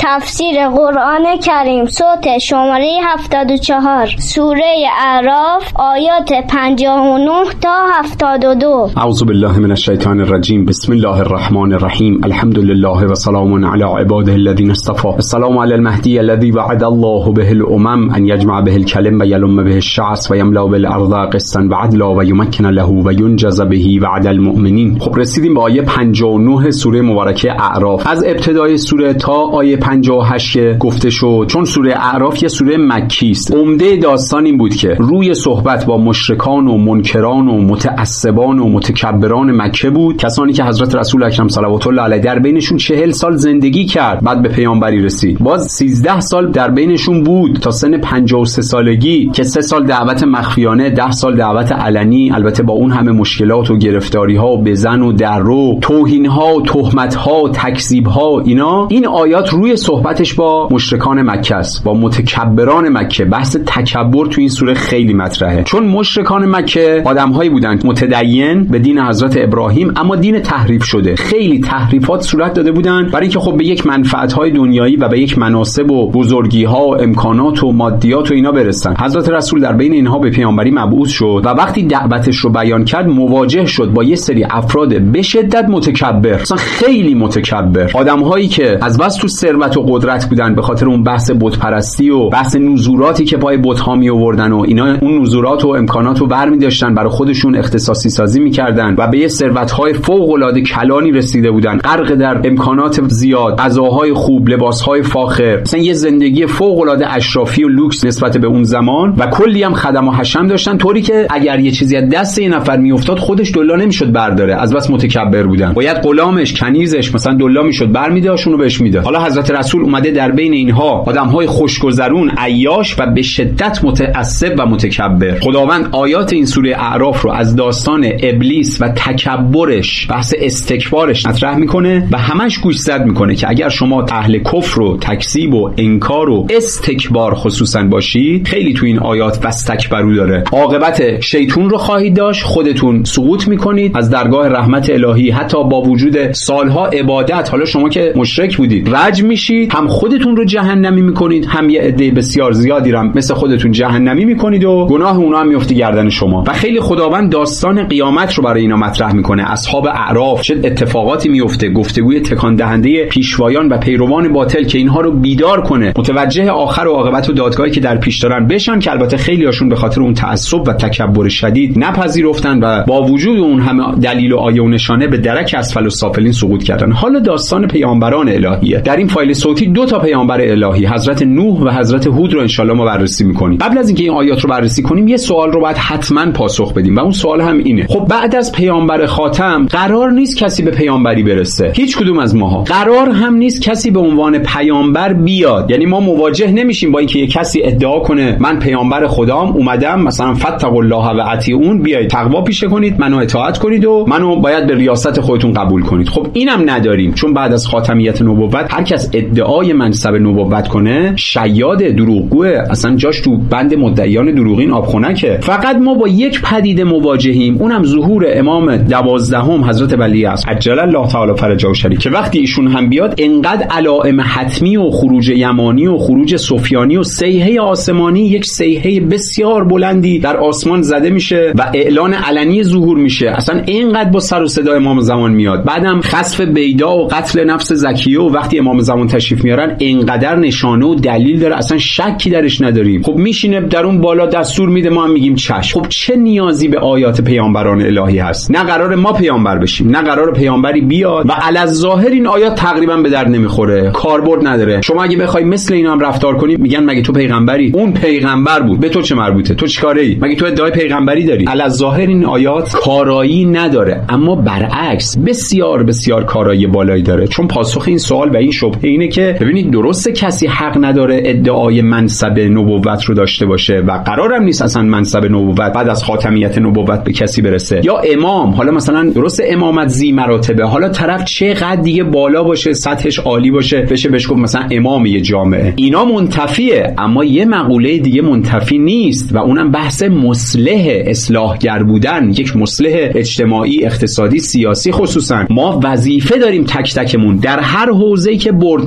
تفسیر قرآن کریم صوت شماره 74 سوره اعراف آیات 59 تا 72. اعوذ بالله من الشیطان الرجیم. بسم الله الرحمن الرحیم. الحمد لله و سلام علی عباده الذین اصطفى. السلام علی المهدی الذی وعد الله به الامم ان یجمع به الکلم و یلم به الشعث و یملا بالارض قسطا و عدلا و یمکن له و ینجز به وعد المؤمنین. خب رسیدیم به آیه 59 سوره مبارکه اعراف. از ابتدای سوره تا آیه 58 که گفته شد، چون سوره اعراف یه سوره مکی است، عمده داستان این بود که روی صحبت با مشرکان و منکران و متعصبان و متکبران مکه بود، کسانی که حضرت رسول اکرم صلوات الله علیه در بینشون 40 سال زندگی کرد، بعد به پیامبری رسید. باز 13 سال در بینشون بود تا سن 53 سالگی که 3 سال دعوت مخفیانه، 10 سال دعوت علنی، البته با اون همه مشکلات و گرفتاری ها و بزن و درو، توهین ها و تهمت ها و تکذیب ها. این آیات روی صحبتش با مشرکان مکه است، با متکبران مکه. بحث تکبر تو این سوره خیلی مطرحه، چون مشرکان مکه آدم‌هایی بودند متدین به دین حضرت ابراهیم، اما دین تحریف شده. خیلی تحریفات صورت داده بودند برای اینکه خب به یک منفعت‌های دنیایی و به یک مناصب و بزرگی‌ها و امکانات و مادیات و اینا برسن. حضرت رسول در بین اینها به پیامبری مبعوث شد و وقتی دعوتش رو بیان کرد مواجه شد با یه سری افراد به شدت متکبر، مثلا خیلی متکبر، آدم‌هایی که از بس تو ثروت و قدرت بودن به خاطر اون بحث بت پرستی و بحث نزوراتی که پای بت‌ها می آوردن و اینا اون نزورات و امکانات رو برمی داشتن برای خودشون اختصاصی سازی می‌کردن و به یه ثروت‌های فوق‌العاده کلانی رسیده بودن، غرق در امکانات زیاد، غذاهای خوب، لباس‌های فاخر، مثلا یه زندگی فوق‌العاده اشرافی و لوکس نسبت به اون زمان، و کلی هم خدم و حشم داشتن، طوری که اگر یه چیزی از دست یه نفر میافتاد خودش دلا نمیشد برداره، از بس متکبر بودن. باید غلامش، کنیزش مثلا دلا میشد برمی‌داشون و بهش میداد. حالا حضرت رسول اومده در بین اینها آدم‌های خوشگذرون، عیاش و به شدت متعصب و متکبر. خداوند آیات این سوره اعراف رو از داستان ابلیس و تکبرش، بحث استکبارش مطرح میکنه و همش گوشزد میکنه که اگر شما اهل کفر و تکذیب و انکار و استکبار خصوصا باشید، خیلی تو این آیات واستکبروا داره، عاقبت شیطون رو خواهید داشت، خودتون سقوط میکنید از درگاه رحمت الهی، حتی با وجود سالها عبادت. حالا شما که مشرک بودید رجم میشید، هم خودتون رو جهنمی میکنید، هم یه عده بسیار زیادی رو مثل خودتون جهنمی میکنید و گناه اونا هم میفته گردن شما. و خیلی خداوند داستان قیامت رو برای اینا مطرح میکنه، اصحاب اعراف چه اتفاقاتی میفته، گفتگوی تکان دهنده پیشوایان و پیروان باطل که اینها رو بیدار کنه، متوجه آخر و عاقبت و دادگاهی که در پیش دارن بشن، که البته خیلی هاشون به خاطر اون تعصب و تکبر شدید نپذیرفتن و با وجود اون همه دلیل و آیه و نشانه به درک اسفل السافلین سقوط کردن. حالا داستان پیامبران الهیه. در این فایل صوتی 2 تا پیامبر الهی، حضرت نوح و حضرت هود رو ان شاء الله ما بررسی می‌کنیم. قبل از اینکه این آیات رو بررسی کنیم یه سوال رو باید حتما پاسخ بدیم و اون سوال هم اینه: خب بعد از پیامبر خاتم قرار نیست کسی به پیامبری برسه، هیچ کدوم از ماها قرار هم نیست کسی به عنوان پیامبر بیاد. یعنی ما مواجه نمیشیم با اینکه یه کسی ادعا کنه من پیامبر خدام اومدم، مثلا فتقوا الله و اطیعون، بیایید تقوا پیشه کنید، منو اطاعت کنید و منو باید به ریاست خودتون قبول کنید. خب اینم نداریم، چون بعد از خاتمیت نبوت هر کس ادعای منصب نبوت کنه شیاد، دروغگوه، اصلا جاش تو بند مدعیان دروغین آبخونکه. فقط ما با یک پدیده مواجهیم، اونم ظهور امام 12 حضرت ولیعصر عجل الله تعالی فرجه و شریف، که وقتی ایشون هم بیاد انقدر علائم حتمی و خروج یمانی و خروج سفیانی و صیحه آسمانی، یک صیحه بسیار بلندی در آسمان زده میشه و اعلان علنی ظهور میشه. اصلا اینقدر با سر و صدا امام زمان میاد. بعدم خسف بیدا و قتل نفس زکیه و وقتی امام زمان تشریف میارن اینقدر نشانه و دلیل داره اصلا شکی درش نداریم. خب میشینه در اون بالا دستور میده، ما هم میگیم چشم. خب چه نیازی به آیات پیامبران الهی هست؟ نه قرار ما پیامبر بشیم، نه قرار پیامبری بیاد و الظاهر این آیات تقریبا به درد نمیخوره، کاربرد نداره. شما اگه بخوای مثل اینا هم رفتار کنی میگن مگه تو پیغمبری؟ اون پیغمبر بود، به تو چه مربوطه؟ تو چیکاره‌ای؟ مگه تو ادعای پیغمبری داری؟ الظاهر این آیات کارایی نداره، اما برعکس بسیار بسیار کارایی بالایی داره. چون پاسخ این سوال و این شبهه اینه که ببینید درسته کسی حق نداره ادعای منصب نبوت رو داشته باشه و قرارم نیست اصلا منصب نبوت بعد از خاتمیت نبوت به کسی برسه، یا امام، حالا مثلا درست امامت ذی مراتبه، حالا طرف چقدر دیگه بالا باشه، سطحش عالی باشه، بشه بهش گفت مثلا امام یه جامعه، اینا منتفیه. اما یه مقوله دیگه منتفی نیست و اونم بحث مصلح، اصلاحگر بودن، یک مصلح اجتماعی، اقتصادی، سیاسی. خصوصا ما وظیفه داریم تک تکمون در هر حوزه‌ای که برد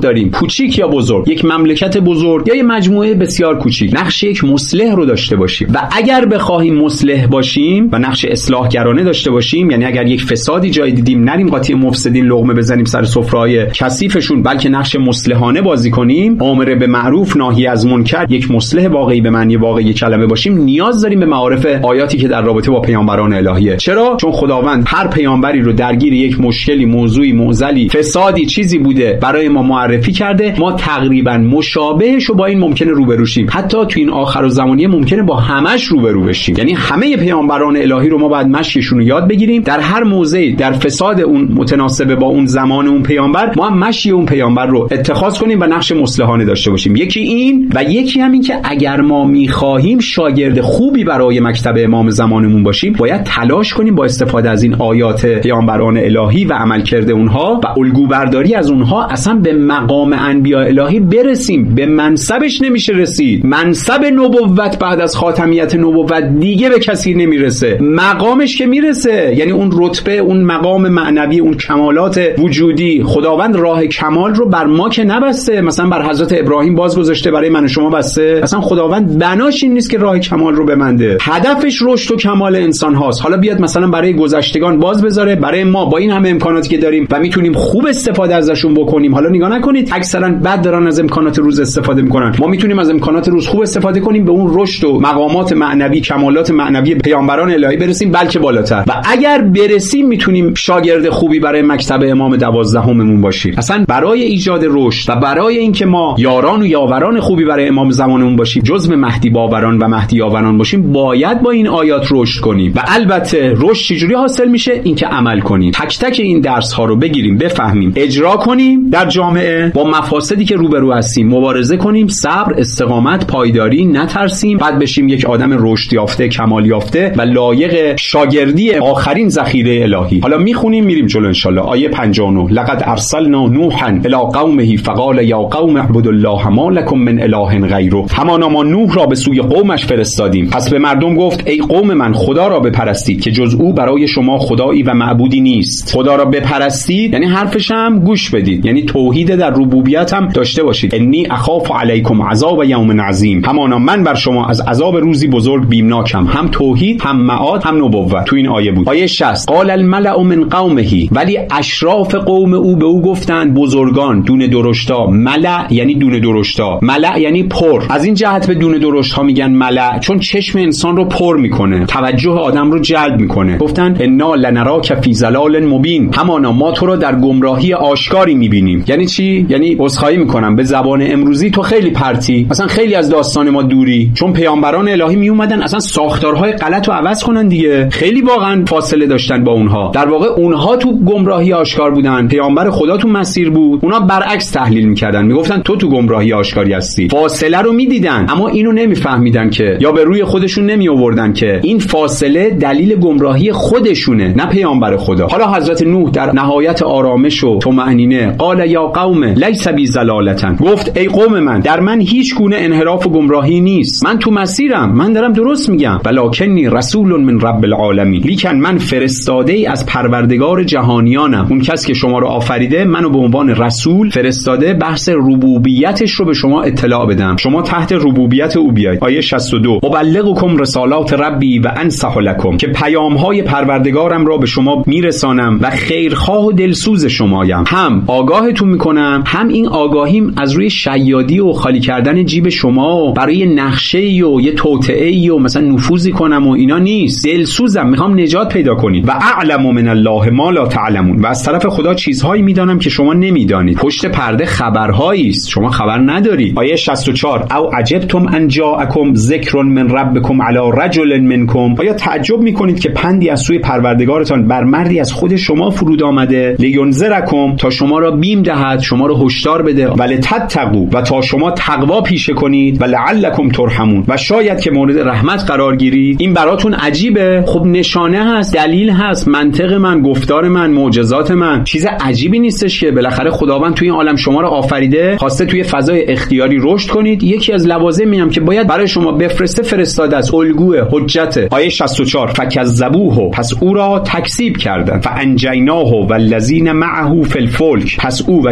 داریم، کوچیک یا بزرگ، یک مملکت بزرگ یا یک مجموعه بسیار کوچیک، نقش یک مصلح رو داشته باشیم و اگر بخوایم مصلح باشیم و نقش اصلاحگرانه داشته باشیم، یعنی اگر یک فسادی جای دیدیم نریم قاطی مفسدین لقمه بزنیم سر سفره‌های کثیفشون، بلکه نقش مصلحانه بازی کنیم، امر به معروف ناهی از منکر، یک مصلح واقعی به معنی واقعی کلمه باشیم، نیاز داریم به معارف آیاتی که در رابطه با پیامبران الهیه. چرا؟ چون خداوند هر پیامبری رو درگیر یک مشکلی، موضوعی، معضلی، فسادی، چیزی بوده برای ما معرفی کرده، ما تقریبا مشابهش رو با این ممکنه روبرو شیم، حتی تو این آخرالزمانیه ممکنه با همش روبرو بشیم. یعنی همه پیامبران الهی رو ما باید مشیشون رو یاد بگیریم، در هر موضعی در فساد اون متناسب با اون زمان اون پیامبر ما هم مشی اون پیامبر رو اتخاذ کنیم و نقش مصلحانه داشته باشیم. یکی این و یکی همین که اگر ما می‌خواهیم شاگرد خوبی برای مکتب امام زمانمون باشیم، باید تلاش کنیم با استفاده از این آیات پیامبران الهی و عملکرد اونها و الگو برداری از اونها اصلا به مقام انبیاء الهی برسیم. به منصبش نمیشه رسید، منصب نبوت بعد از خاتمیت نبوت دیگه به کسی نمیرسه، مقامش که میرسه، یعنی اون رتبه، اون مقام معنوی، اون کمالات وجودی. خداوند راه کمال رو بر ما که نبسته، مثلا بر حضرت ابراهیم باز گذاشته، برای من و شما بسته؟ اصلا خداوند بناش این نیست که راه کمال رو ببنده، هدفش رشد و کمال انسان هاست. حالا بیاد مثلا برای گذشتگان باز بذاره، برای ما با این همه امکاناتی که داریم و میتونیم خوب استفاده ازشون بکنیم. حالا نگاه نکنید اکثرا بد دارن از امکانات روز استفاده میکنن، ما میتونیم از امکانات روز خوب استفاده کنیم، به اون رشد و مقامات معنوی، کمالات معنوی پیامبران الهی برسیم، بلکه بالاتر. و اگر برسیم میتونیم شاگرد خوبی برای مکتب امام 12مون باشیم. اصلا برای ایجاد رشد و برای اینکه ما یاران و یاوران خوبی برای امام زمانمون باشیم، جزء مهدی باوران و مهدی یاوران باشیم، باید با این آیات رشد کنیم. و البته رشد چجوری حاصل میشه؟ اینکه عمل کنیم، تک تک این درس ها رو بگیریم، بفهمیم، اجرا کنیم، در جامعه با مفاسدی که روبرو هستیم مبارزه کنیم، صبر، استقامت، پایداری، نترسیم، بعد بشیم یک آدم رشد یافته، کمال یافته و لایق شاگردی آخرین ذخیره الهی. حالا میخونیم میریم جلو ان شاء الله. آیه 59: لقد ارسلنا نوحا الی قومه فقال یا قوم اعبدوا الله ما لكم من اله غیره. همانا ما نوح را به سوی قومش فرستادیم، پس به مردم گفت ای قوم من، خدا را بپرستید که جز او برای شما خدایی و معبودی نیست. خدا را بپرستید یعنی حرفش هم گوش بدید، یعنی توحید در ربوبیت هم داشته باشید. انی اخاف علیکم عذاب یوم عظیم. همانا من بر شما از عذاب روزی بزرگ بیمناکم. هم توحید، هم معاد، هم نبوت تو این آیه بود. آیه 60: قال الملأ من قومه، ولی اشراف قوم او به او گفتند، بزرگان، دونه درشتا. ملأ یعنی دونه درشتا، ملأ یعنی پر. از این جهت به دونه درشتا میگن ملأ، چون چشم انسان رو پر میکنه، توجه آدم رو جلب میکنه. گفتن انا لنراک فی ضلال مبین، همانا ما تو رو در گمراهی آشکاری میبینیم. یعنی چی؟ یعنی عذرخواهی میکنم به زبان امروزی تو خیلی پرتی، مثلا خیلی از داستان ما دوری، چون پیامبران الهی می اومدن اصلا ساختارهای غلط رو عوض کنن دیگه، خیلی واقعا فاصله داشتن با اونها. در واقع اونها تو گمراهی آشکار بودن، پیامبر خدا تو مسیر بود، اونا برعکس تحلیل میکردن، میگفتن تو گمراهی آشکاری هستی. فاصله رو میدیدن اما اینو نمیفهمیدن که، یا به روی خودشون نمی آوردن که این فاصله دلیل گمراهی خودشونه، نه پیامبر خدا. حالا حضرت نوح در نهایت آرامش و طمأنینه قال یا قوم لیس بی ضلالة، گفت ای قوم من، در من هیچ گونه انحراف و گمراهی نیست، من تو مسیرم، من دارم درست میگم. ولکنی رسول من رب العالمین، لیکن من فرستاده ای از پروردگار جهانیانم. اون کس که شما رو آفریده منو به عنوان رسول فرستاده، بحث ربوبیتش رو به شما اطلاع بدم، شما تحت ربوبیت او بیاید. آیه 62: ابلغکم رسالات ربی و انصح لکم، که پیام‌های پروردگارم را به شما میرسانم و خیرخواه و دلسوز شمایم. هم آگاهتون میکنم، هم این آگاهیم از روی شیادی و خالی کردن جیب شما و برای نقشه‌ای و یه توطئه‌ای و مثلا نفوذی کنم و اینا نیست. دلسوزم، میخوام نجات پیدا کنید. و اعلم من الله ما لا تعلمون، و از طرف خدا چیزهایی میدانم که شما نمیدانید. پشت پرده خبرهایی است، شما خبر ندارید. آیه 64: او عجبتم ان جاءکم ذکر من ربکم علی رجل منکم، آیا تعجب میکنید که پندی از سوی پروردگارتان بر مردی از خود شما فرود آمده، لینذرکم، تا شما را بیم دهد، شما را هشدار بده، ولتتقوا، و تا شما تقوا پیشه کنید، ولعلکم ترحمون، و شاید که مورد رحمت قرار گیرید. این براتون عجیبه؟ خب نشانه هست، دلیل هست، منطق من، گفتار من، معجزات من، چیز عجیبی نیستش که بالاخره خداوند توی این عالم شما را آفریده، خواسته توی فضای اختیاری رشد کنید. یکی از لوازمی هم که باید برای شما بفرسته فرستاده است، الگوه، حجته. آیه 64: فکذبوه، پس او را تکذیب کردند، فانجیناه والذین معه فی الفلک، پس او و کسانی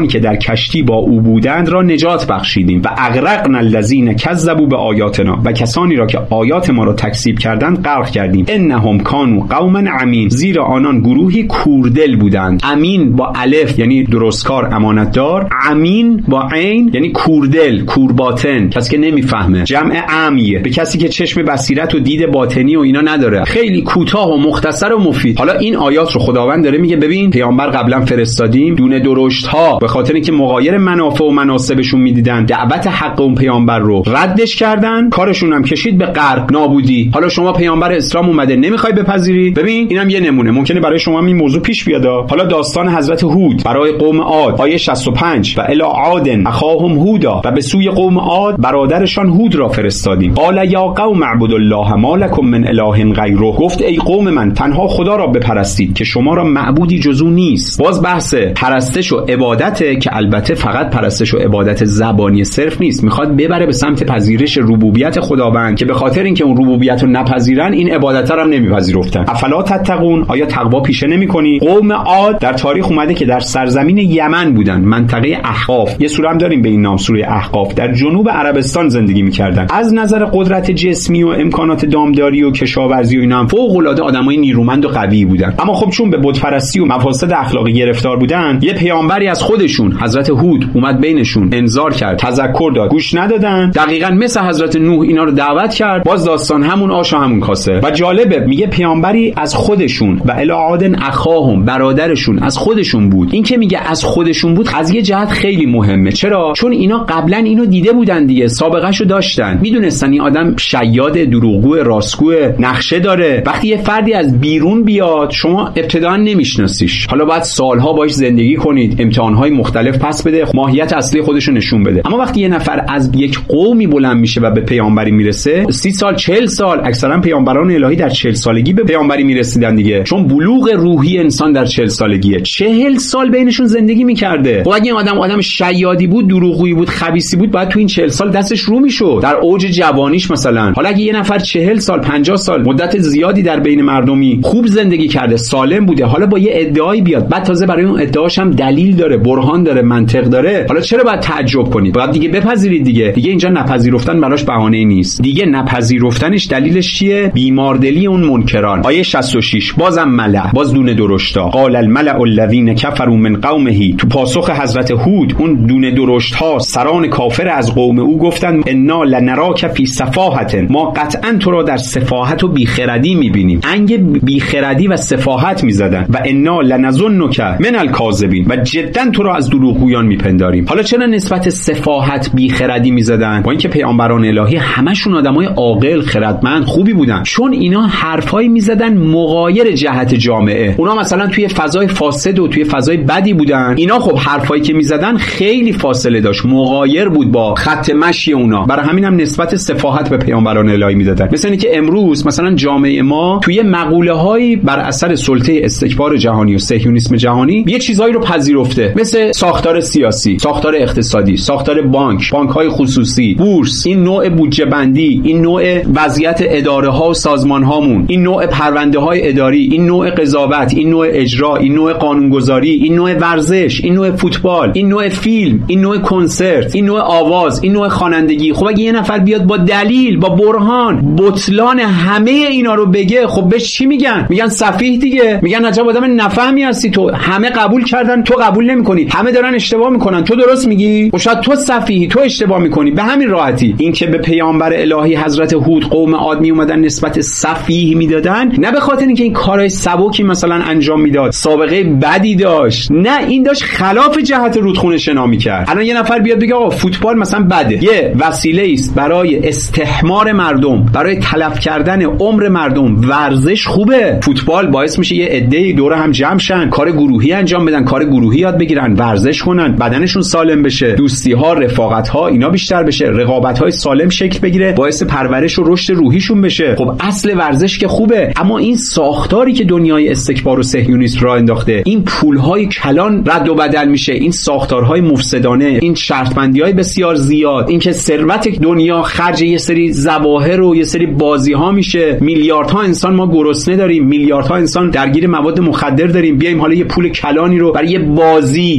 کسانی که در کشتی با او بودند را نجات بخشیدیم و اغرقنا الذین کذبوا بآیاتنا، و کسانی را که آیات ما را تکذیب کردند غرق کردیم. انهم کانوا قوما عمین، زیرا آنان گروهی کوردل بودند. امین با الف یعنی درستکار، امانتدار. امین با عین یعنی کوردل، کورباطن، کسی که نمیفهمه. جمع عمیه به کسی که چشم بصیرت و دید باطنی و اینا نداره. خیلی کوتاه و مختصر و مفید. حالا این آیات رو خداوند داره میگه ببین پیامبر قبلا فرستادیم، دونه درشت ها به خاطر اینکه مغایر منافع و مناسبشون میدیدن دعوت حق اون پیامبر رو ردش کردن، کارشون هم کشید به غرق، نابودی. حالا شما پیامبر اسلام اومده نمیخوای بپذیری؟ ببین اینم یه نمونه، ممکنه برای شما این موضوع پیش بیاد. حالا داستان حضرت هود برای قوم عاد، آیه 65 و الی عاد اخاهم هودا، و به سوی قوم عاد برادرشان هود را فرستادیم. قال یا قوم اعبدوا الله ما لكم من اله غیره، گفت ای قوم من تنها خدا را بپرستید که شما را معبودی جز او نیست. باز بحث پرستش و عبادته که البته فقط پرستش و عبادت زبانی صرف نیست، میخواد ببره به سمت پذیرش ربوبیت خداوند که به خاطر اینکه اون ربوبیت رو نپذیرن این عبادت رو هم نمیپذیرفتن. افلا تتقون، آیا تقوا پیشه نمیکنی؟ قوم عاد در تاریخ اومده که در سرزمین یمن بودن، منطقه احقاف، یه سوره هم داریم به این نام، سوره احقاف، در جنوب عربستان زندگی میکردن. از نظر قدرت جسمی و امکانات دامداری و کشاورزی و اینا هم فوق العاده آدمای نیرومند و قوی بودن. اما خب چون به بت پرستی و مفاسد اخلاقی گرفتار بودن، یه پیامبری از خودشون حضرت هود اومد بینشون انذار کرد، تذکر داد، گوش ندادن. دقیقاً مثل حضرت نوح اینا رو دعوت کرد، باز داستان همون آش و همون کاسه. و جالبه میگه پیامبری از خودشون و الی عاد اخاهم، برادرشون از خودشون بود. این که میگه از خودشون بود از یه جهت خیلی مهمه. چرا؟ چون اینا قبلا اینو دیده بودن دیگه، سابقهشو داشتن، میدونستن این آدم شیاد، دروغگو، راستگو، نقشه داره. وقتی یه فردی از بیرون بیاد شما ابتداً نمیشناسیش، حالا بعد سالها باهاش زندگی کنید، امتحانهای مختلف پس بده، ماهیت اصلی خودشو نشون بده. اما وقتی یه نفر از یک قومی بلند میشه و به پیامبری میرسه، 30 سال 40 سال، اکثرا پیامبران الهی در 40 سالگی به پیامبری میرسیدن دیگه، چون بلوغ روحی انسان در 40 سالگیه. 40 سال بینشون زندگی میکرده. خب اگه این آدم شیادی بود، دروغگویی بود، خبیثی بود، باید تو این 40 سال دستش رو میشد در اوج جوانیش مثلا. حالا اگه یه نفر 40 سال 50 سال مدت زیادی در بین مردمی خوب زندگی کرده، سالم بوده، حالا با یه ادعایی بیاد، بعد تازه برای اون ادعاش هم دلیل داره، برهان داره، منطق داره، حالا چرا باید تعجب کنید؟ باید دیگه بپذیرید دیگه اینجا نپذیرفتن براش بهانه‌ای نیست دیگه. نپذیرفتنش دلیلش چیه؟ بیماردلی اون منکران. آیه 66 بازم ملأ، باز دونه درشتا. قال الملأ الذين كفروا من قومه، تو پاسخ حضرت هود اون دونه درشت ها، سران کافر از قوم او گفتند انا لنراک فی سفاهت، ما قطعا تو را در سفاهت و بیخردی میبینیم. انگ بیخردی و سفاهت میزدن. و انا لنظنک من الکاذبین، و جدا تو را از دروغگویان میپنداریم. حالا چرا نسبت سفاهت بیخردی میزدن؟ با اینکه پیامبران الهی همشون آدمای عاقل، خردمند، خوبی بودن، چون اینا حرفایی میزدن مغایر جهت جامعه. اونا مثلا توی فضای فاسد و توی فضای بدی بودن، اینا خب حرفایی که میزدن خیلی فاصله داشت، مغایر بود با خط مشی اونا. برای همین هم نسبت سفاهت به پیامبران الهی میدادن. مثلا اینکه امروز مثلا جامعه ما توی مقوله‌هایی بر اثر سلطه استکبار جهانی و صهیونیسم جهانی یه چیزایی رو پذیرفته، مثل ساختار سیاسی، ساختار اقتصادی، ساختار بانک‌های خصوصی، بورس، این نوع بودجه بندی، این نوع وضعیت اداره‌ها و سازمان‌هامون، این نوع پرونده‌های اداری، این نوع قضاوت، این نوع اجرا، این نوع قانونگذاری، این نوع ورزش، این نوع فوتبال، این نوع فیلم، این نوع کنسرت، این نوع آواز، این نوع خوانندگی. خب اگه یه نفر بیاد با دلیل، با برهان، بطلان همه اینا رو بگه، خب بهش چی میگن؟ میگن سفیه دیگه، میگن عجب آدم نفهمی هستی تو، همه قبول کردن تو قبول نمی‌کنی، همه دارن اشتباه میکنن تو درست میگی، و شاید تو سفیهی، تو اشتباه میکنی. به همین راحتی. این که به پیامبر الهی حضرت هود قوم عاد می اومدن نسبت سفیه میدادن، نه به خاطر اینکه این کارهای سبکی مثلا انجام میداد، سابقه بدی داشت، نه، این داشت خلاف جهت رودخونه شنا میکرد. الان یه نفر بیاد بگه آقا فوتبال مثلا بده، یه وسیله است برای استحمار مردم، برای تلف کردن عمر مردم. ورزش خوبه، فوتبال باعث میشه یه عده‌ای دور هم جمع شن، کار گروهی انجام بدن، کار گروهی یاد بگیرن، ورزش کنن، بدنشون سالم بشه، دوستی ها، رفاقت ها اینا بیشتر بشه، رقابت های سالم شکل بگیره، باعث پرورش و رشد روحیشون بشه. خب اصل ورزش که خوبه، اما این ساختاری که دنیای استکبار و صهیونیسم راه انداخته، این پولهای کلان رد و بدل میشه، این ساختارهای مفسدانه، این شرطبندی‌های بسیار زیاد، این که ثروت دنیا خرج یه سری ظواهر و یه سری بازی‌ها میشه، میلیاردها انسان ما گرسنه داریم، میلیاردها انسان درگیر مواد مخدر داریم، بیایم حالا یه پول کلانی رو برای یه بازی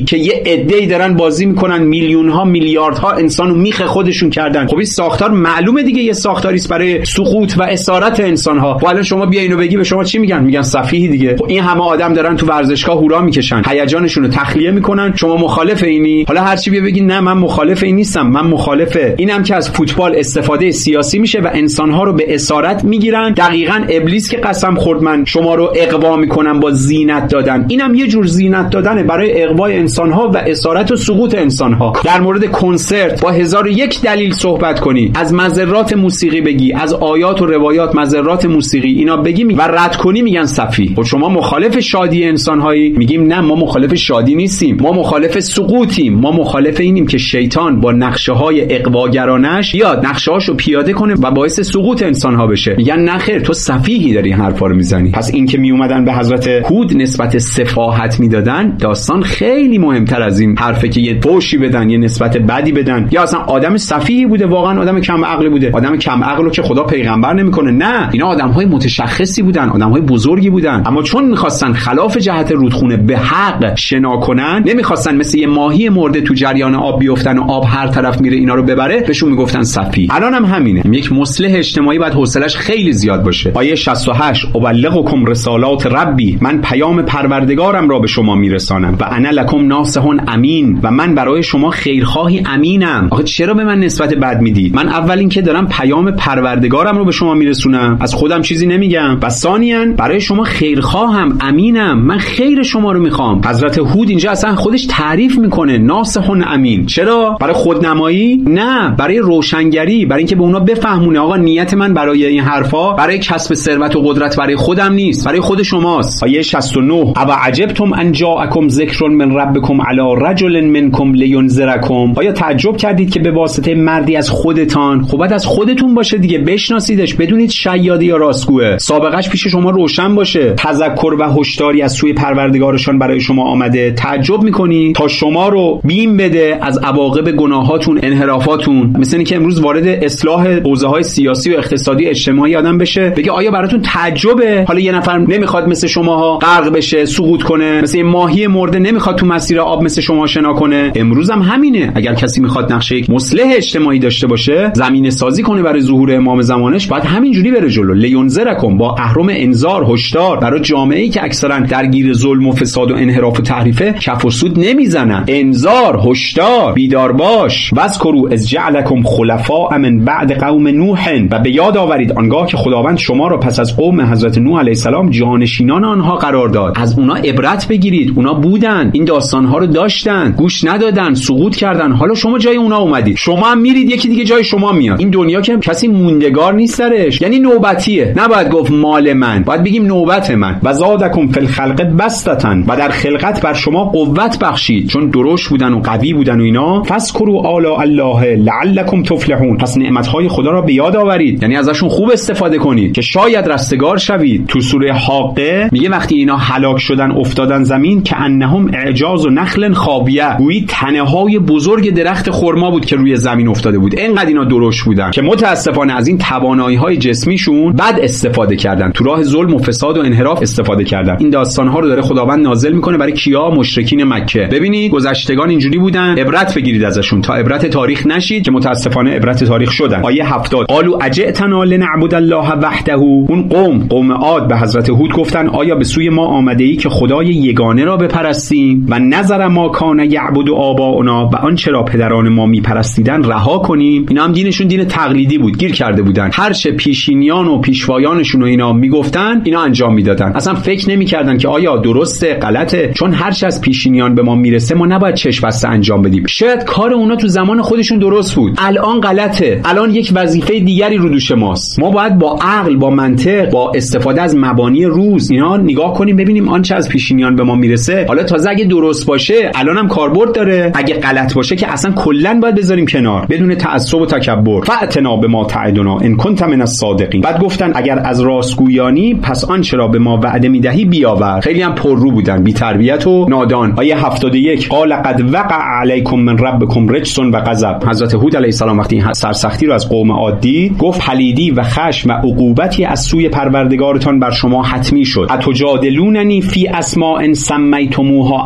که یه عده‌ای دارن بازی میکنن، میلیون ها میلیاردها انسانو میخ خودشون کردن. خب این ساختار معلومه دیگه یه ساختاری است برای سقوط و اسارت انسان ها. خب الان شما بیا اینو بگی به شما چی میگن؟ میگن سفیهی دیگه. خب این همه آدم دارن تو ورزشگاه هورا میکشن، هیجانشون رو تخلیه میکنن، شما مخالف اینی؟ حالا هر چی بیا بگی نه من مخالف این نیستم، من مخالف اینم که از فوتبال استفاده سیاسی میشه و انسان ها رو به اسارت میگیرن. دقیقاً ابلیس که قسم خورد من شما رو اغوا میکنم با زینت دادن، اینم یه جور زینت دادنه برای اغوای انسان ها و اسارت و سقوط انسان ها. در مورد کنسرت با 1001 دلیل صحبت کنی، از مضرات موسیقی بگی، از آیات و روایات مضرات موسیقی اینا بگی و رد کنی، میگن سفیه. خب شما مخالف شادی انسان هایی؟ میگیم نه ما مخالف شادی نیستیم، ما مخالف سقوطیم، ما مخالف اینیم که شیطان با نقشه های اغواگرانش بیاد نقشه هاشو پیاده کنه و باعث سقوط انسان ها بشه. میگن نه خیر تو سفیهی داری این حرفا رو میزنی. پس این که می اومدن به حضرت هود نسبت سفاهت میدادن، داستان خیلی مهمتر از این حرفه که یه فوشی بدن، یه نسبت بدی بدن، یا اصلا آدم سفیهی بوده، واقعا آدم کم عقلی بوده. آدم کم عقلو که خدا پیغمبر نمیکنه، نه اینا آدم‌های متشخصی بودن، آدم‌های بزرگی بودن، اما چون می‌خواستن خلاف جهت رودخونه به حق شنا کنن، نمی‌خواستن مثل یه ماهی مرده تو جریان آب بیفتن و آب هر طرف میره اینا رو ببره، بهشون میگفتن سفیه. الان هم همینه. یک مصلح اجتماعی باید حوصله‌اش خیلی زیاد باشه. آیه 68 ابلغکم رسالات ربی، من پیام پروردگارم را به شما میرسانم و انا لکم ناصح امین، و من برای شما خیرخواهی امینم. آخه چرا به من نسبت بد میدید؟ من اول این که دارم پیام پروردگارم رو به شما میرسونم، از خودم چیزی نمیگم، و ثانیاً برای شما خیرخواهم امینم، من خیر شما رو میخوام. حضرت هود اینجا اصلا خودش تعریف میکنه ناصح امین. چرا؟ برای خودنمایی؟ نه، برای روشنگری، برای اینکه به اونا بفهمونه آقا نیت من برای این حرفا برای کسب ثروت و قدرت برای خودم نیست، برای خود شماست. آیه 69 او عجبتم ان جاءکم ذکر من ربکم علی رجل منکم لینذرکم، آیا تعجب کردید که به واسطه مردی از خودتان؟ خب بعد از خودتون باشه دیگه، بشناسیدش، بدونید شیادی یا راستگوئه، سابقش پیش شما روشن باشه، تذکر و هشداری از سوی پروردگارشان برای شما آمده. تعجب میکنی تا شما رو بیم بده از عواقب گناهاتون، انحرافاتون. مثل اینکه امروز وارد اصلاح حوزه‌های سیاسی و اقتصادی اجتماعی آدم بشه، بگه آیا براتون تعجبه حالا یه نفر نمیخواد مثل شماها غرق بشه، سقوط کنه، مثل این ماهی مرده نمیخواد تو مسیر آب مثل شما شنا کنه؟ امروز هم همینه. اگر کسی میخواد نقشه یک مصلح اجتماعی داشته باشه، زمینه سازی کنه برای ظهور امام زمانش، باید همینجوری بره جلو. لینذرکم، با اهرم انذار، هشدار برای جامعه‌ای که اکثرا درگیر ظلم و فساد و انحراف و تحریفه، کف و سود نمیزنن. انذار، هشدار، بیدار باش. واذکروا اذ جعلکم خلفاء من بعد قوم نوح، و به یاد آورید آنگاه که خداوند شما را پس از قوم حضرت نوح علیه السلام جانشینان آنها قرار داد. از اونا عبرت بگیرید، اونا بودن، این داستان‌ها رو داشتن، گوش ندادن، سقوط کردن، حالا شما جای اونا اومدید، شما هم میرید یکی دیگه جای شما میاد. این دنیا که کسی موندگار نیست درش، یعنی نوبتیه. نباید گفت مال من، باید بگیم نوبت من. و زادکم فی الخلق بسطة، و در خلقت بر شما قوت بخشید، چون درشت بودن و قوی بودن و اینا. فاذکروا آلاء الله لعلکم تفلحون، پس نعمت‌های خدا را به یاد آورید، یعنی ازشون خوب استفاده کنید که شاید رستگار شوید. تو سوره حاقه میگه وقتی اینا هلاک شدن افتادن زمین، که انهم اعجاز و نخل خاویه، گویی تنه‌های بزرگ درخت خرما بود که روی زمین افتاده بود. اینقدر اینا درشت بودن که متاسفانه از این توانایی‌های جسمیشون بد استفاده کردن، تو راه ظلم و فساد و انحراف استفاده کردن. این داستان‌ها رو داره خداوند نازل میکنه برای کیا؟ مشرکین مکه. ببینید گذشتگان اینجوری بودن، عبرت بگیرید ازشون تا عبرت تاریخ نشید، که متاسفانه عبرت تاریخ شدن. آیه 70 قالوا اجئتنا لنعبد الله وحده، اون قوم عاد به حضرت هود گفتن آیا به سوی ما آمده‌ای که خدای یگانه را بپرستیم و نظر ما کان یعبد آباؤنا، و آنچه را پدران ما میپرستیدن رها کنیم. اینا هم دینشون دین تقلیدی بود، گیر کرده بودن، هر چه پیشینیان و پیشوایانشون و اینا میگفتن اینا انجام میدادن، اصلا فکر نمیکردن که آیا درسته غلطه، چون هر چه از پیشینیان به ما میرسه ما نباید چشم بسته انجام بدیم. شاید کار اونا تو زمان خودشون درست بود، الان غلطه، الان یک وظیفه دیگری رو دوش ماست. ما باید با عقل، با منطق، با استفاده از مبانی روز اینا نگاه کنیم، ببینیم آنچه از پیشینیان به ما میرسه حالا تازه اگه درست باشه الانم کاربرد داره، اگه غلط باشه که اصلا کلا باید بذاریم کنار بدون تعصب و تکبر. فأتنا بما تعدنا ان کنت من الصادقین. بعد گفتن اگر از راستگویانی پس آنچه را به ما وعده میدهی بیاور. خیلی هم پررو بودن، بی تربیت و نادان. آیه 71 قال قد وقع علیکم من ربکم رجس و غضب. حضرت هود علیه السلام وقتی این سرسختی رو از قوم عاد دید، گفت پلیدی و خشم و عقوبتی از سوی پروردگارتان بر شما حتمی شد. اتجادلوننی فی اسماء سمیتموها انتم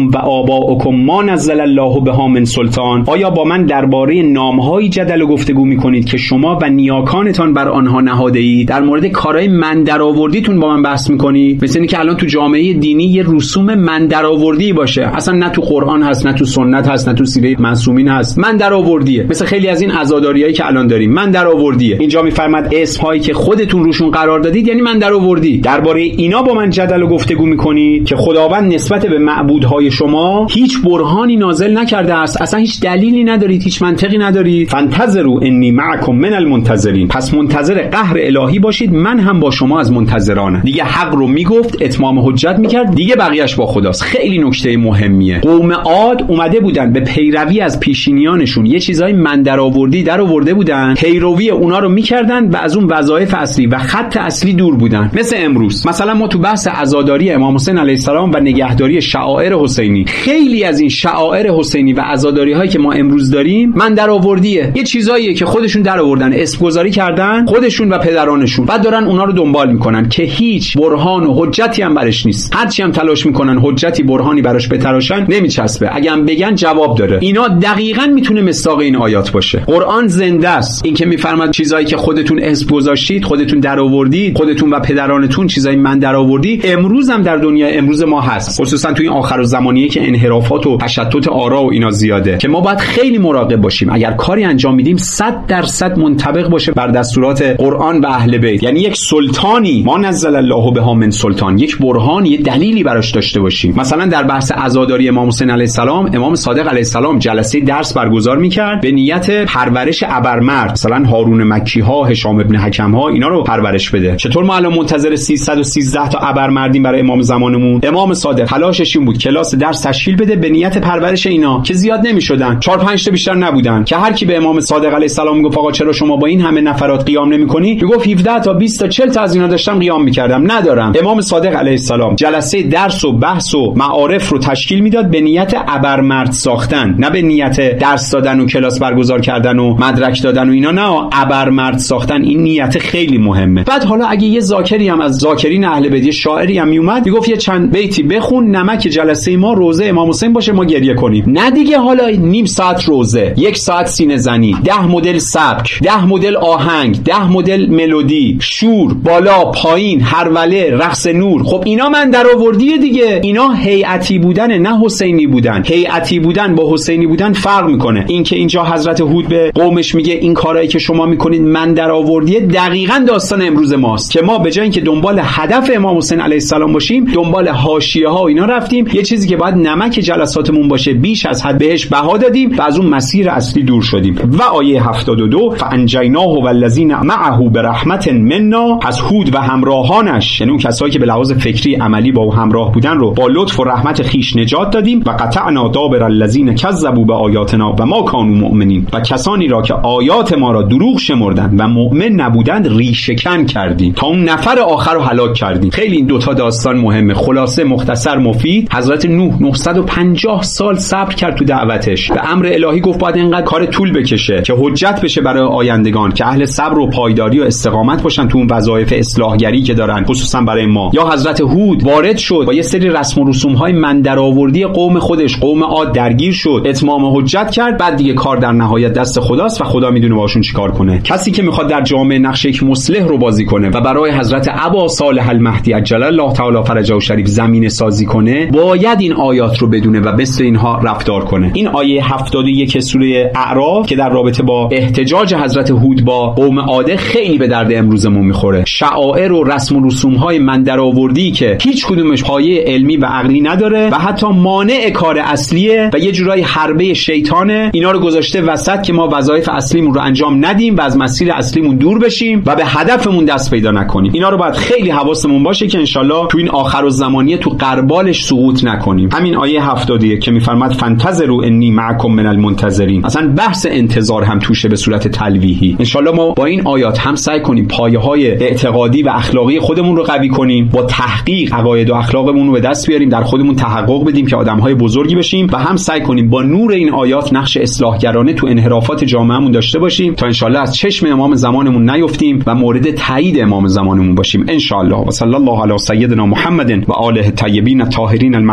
و آباؤکم ما نزل الله بها من سلطان. آیا با من درباره نام‌های جدل و گفتگو می‌کنید که شما و نیاکانتان بر آنها نهاده اید؟ در مورد کارهای من درآوردیتون با من بحث می‌کنید؟ مثل اینکه الان تو جامعه دینی یه رسوم من درآوردی باشه، اصلا نه تو قرآن هست، نه تو سنت هست، نه تو سیره معصومین هست. من درآوردیه، مثل خیلی از این عزاداریایی که الان داریم. من درآوردیه. اینجا می‌فرماد اسم‌هایی که خودتون روشون قرار دادید یعنی من درآوردی. درباره اینا با من جدل و گفتگو می‌کنید که خداوند نسبت به معبودهای شما هیچ برهانی نازل نکرده است، اصلا هیچ دلیلی ندارید، هیچ منطقی ندارید. فانتظروا انی معکم من المنتظرین. پس منتظر قهر الهی باشید، من هم با شما از منتظرانم. دیگه حق رو میگفت، اتمام حجت میکرد، دیگه بقیه‌اش با خداست. خیلی نکته مهمیه. قوم عاد اومده بودن به پیروی از پیشینیانشون یه چیزای من درآوردی درآورده بودن، پیروی اونا رو میکردن و از اون وظایف اصلی و خط اصلی دور بودن. مثل امروز مثلا ما تو بحث عزاداری امام حسین علیه السلام و نگهداری شعائر حسینی، خیلی از این شعائر حسینی و عزاداری هایی که ما امروز داریم من درآوردیه، یه چیزاییه که خودشون درآوردن، اسم گذاری کردن خودشون و پدرانشون، بعد دارن اونا رو دنبال میکنن که هیچ برهان و حجتی هم برش نیست. هرچی هم تلاش میکنن حجتی برهانی براش بتراشن نمیچسبه، اگه هم بگن جواب داره. اینا دقیقاً میتونه مصداق این آیات باشه. قرآن زنده است. این که میفرماد چیزایی که خودتون اسم گذاشتید، خودتون درآوردید، خودتون و پدرانتون چیزای من درآوردید، امروز هم در دنیای امروز ما هست، خصوصا توی این آخرالزمانیه که انحرافات و تشتت آرا و اینا زیاده، که ما باید خیلی مراقب باشیم. اگر کاری انجام میدیم 100% منطبق باشه بر دستورات قرآن و اهل بیت. یعنی یک سلطانی ما نزل الله بها من سلطان، یک برهانی، یه دلیلی براش داشته باشیم. مثلا در بحث عزاداری امام حسین علیه السلام، امام صادق علیه السلام جلسه درس برگزار میکرد به نیت پرورش ابرمرد، مثلا هارون مکی ها، هشام ابن حکم ها، اینا رو پرورش بده. چطور ما الان منتظر 313 تا ابرمردیم برای امام زمانمون؟ امام صادق تلاشش این بود کلاس درس تشکیل بده به نیت پرورش اینا که زیاد نمیشدن، 4-5 تا بیشتر نبودن، که هر کی به امام صادق علیه السلام میگفت آقا چرا شما با این همه نفرات قیام نمیکنی، میگفت 17 تا 20 تا 40 تا از اینا داشتم قیام میکردم، ندارم. امام صادق علیه السلام جلسه درس و بحث و معارف رو تشکیل میداد به نیت ابرمرد ساختن، نه به نیت درس دادن و کلاس برگزار کردن و مدرک دادن و اینا، نه، ابرمرد ساختن. این نیت خیلی مهمه. بعد حالا اگه یه ذاکری هم از ذاکرین اهل بیت، شاعری هم میومد میگفت یه چند بیتی بخون، نمک جلسه ما روزه امام حسین باشه، ما گریه کنیم. نه دیگه، حالا نیم ساعت روزه، 1 ساعت سینه زنی، 10 مدل سبک، 10 مدل آهنگ، 10 مدل ملودی، شور، بالا پایین، هروله، رقص نور. خب اینا من درآوردیه دیگه. اینا هیئتی بودن، نه حسینی بودن. هیئتی بودن با حسینی بودن فرق میکنه. این که اینجا حضرت هود به قومش میگه این کارایی که شما میکنید من درآوردیه، دقیقاً داستان امروز ماست که ما به جای اینکه دنبال هدف امام حسین علیه السلام باشیم، دنبال حاشیه ها و اینا رفتیم. یه چیزی که باید نمک جلساتمون باشه بیش از حد بهش بها دادیم و از اون مسیر اصلی دور شدیم. و آیه 72 فانجیناه والذین معه برحمت منا، پس هود و همراهانش، یعنی اون کسایی که به لحاظ فکری عملی با او همراه بودن، رو با لطف و رحمت خیش نجات دادیم. و قطعنا دابر الذین کذبوا بآیاتنا و ما کانوا مؤمنین، و کسانی را که آیات ما را دروغ شمردند و مؤمن نبودند ریشه‌کن کردیم، تا اون نفر آخر رو هلاک کردیم. خیلی این دوتا داستان مهمه. خلاصه مختصر مفید، حضرت نوح 950 سال صبر کرد تو دعوتش. به امر الهی گفت باید اینقدر کار طول بکشه که حجت بشه برای آیندگان، که اهل صبر و پایداری و استقامت باشن تو اون وظایف اصلاحگری که دارن، خصوصا برای ما. یا حضرت هود وارد شد با یه سری رسم و رسوم‌های من درآوردی قوم خودش، قوم عاد درگیر شد، اتمام حجت کرد. بعد دیگه کار در نهایت دست خداست و خدا میدونه باشون چیکار کنه. کسی که میخواد در جامعه نقش یک مصلح رو بازی کنه و برای حضرت ابا صالح المهدی عجل الله تعالی فرجه شریف زمینه سازی کنه، باید این آیات رو بدونه و مثل اینها رفتار کنه. این آیه 71 سوره اعراف که در رابطه با احتجاج حضرت هود با قوم عاد خیلی به درد امروزمون میخوره. شعائر و رسم و رسوم‌های من درآوردی که هیچ کدومش پایه علمی و عقلی نداره و حتی مانع کار اصلیه و یه جورای حربه شیطانه، اینا رو گذاشته وسط که ما وظایف اصلیمون رو انجام ندیم و از مسیر اصلیمون دور بشیم و به هدفمون دست پیدا نکنیم. اینا رو باید خیلی حواسمون باشه که انشالله تو این آخرالزمانیه تو قربالش سقوط نکنیم. همین آیه 71 که میفرماد فانتظروا انی معکم من المنتظرین، اصلا بحث انتظار هم توشه به صورت تلویحی. انشالله ما با این آیات هم سعی کنیم پایه‌های اعتقادی و اخلاقی خودمون رو قوی کنیم، با تحقیق عقاید و اخلاقمون رو به دست بیاریم، در خودمون تحقق بدیم که آدم‌های بزرگی بشیم و هم سعی کنیم با نور این آیات نقش اصلاحگرانه تو انحرافات جامعهمون داشته باشیم تا انشالله از چشم امام زمانمون نیفتیم و مورد تایید امام زمانمون باشیم انشالله. و صلی الله علی سیدنا محمد و آله الطیبین الطاهرین المعصومین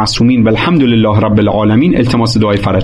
والحمد لله رب العالمین. التماس دعای فرج